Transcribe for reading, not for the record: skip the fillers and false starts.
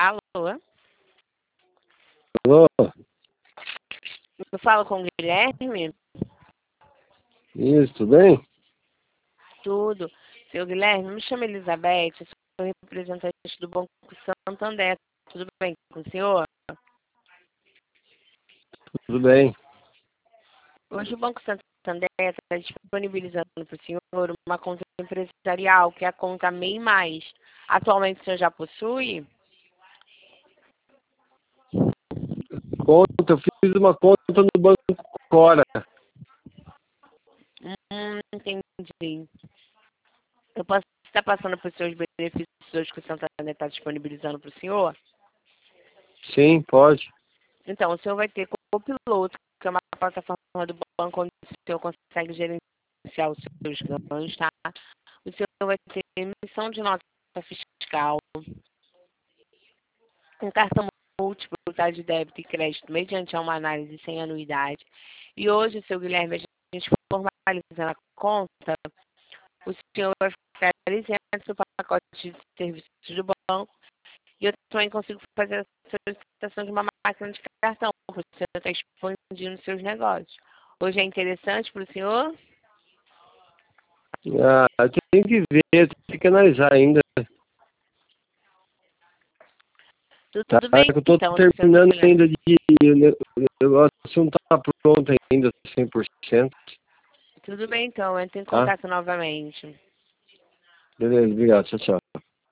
Alô? Alô? Eu falo com o Guilherme? Isso, tudo bem? Tudo. Seu Guilherme, me chama Elizabeth, eu sou representante do Banco Santander. Tudo bem com o senhor? Tudo bem. Hoje o Banco Santander está disponibilizando para o senhor uma conta empresarial, que é a conta MEI Mais. Atualmente o senhor já possui? Eu fiz uma conta no Banco Cora. Entendi. Eu posso estar passando por seus benefícios hoje que o Santander está disponibilizando para o senhor? Sim, pode. Então, o senhor vai ter Copiloto, que é uma plataforma do banco onde o senhor consegue gerenciar os seus ganhos, tá? O senhor vai ter emissão de nota fiscal, um cartão múltiplo, tá, de débito e crédito mediante uma análise sem anuidade. E hoje, seu Guilherme, a gente formalizando a conta, o senhor vai ficar isento do pacote de serviços do banco. E eu também consigo fazer a solicitação de uma máquina de cartão, para o senhor estar expandindo seus negócios. Hoje é interessante para o senhor? Ah, tem que ver, tem que analisar ainda. Tá? Tudo bem, Eu estou então, seu terminando Guilherme. ainda o negócio não está pronto ainda 100%. Tudo bem, então, entre em Tá? contato novamente. Beleza, obrigado. Tchau, tchau.